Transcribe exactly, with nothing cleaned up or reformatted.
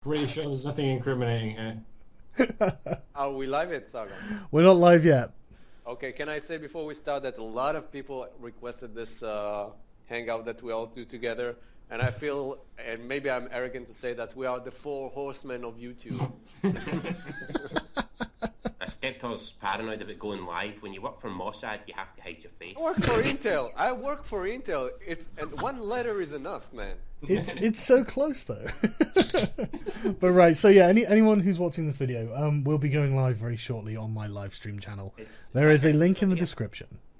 Pretty sure there's nothing incriminating here. Are we live yet, Saga? We're not live yet. Okay, can I say before we start that a lot of people requested this uh, hangout that we all do together, and I feel, and maybe I'm arrogant to say that we are the four horsemen of YouTube. Skeptor's paranoid about going live. When you work for Mossad, you have to hide your face. I work for Intel. I work for Intel. It's and one letter is enough, man. It's it's so close though. But right, so yeah, any anyone who's watching this video, um, will be going live very shortly on my live stream channel. It's, There is a link in the description.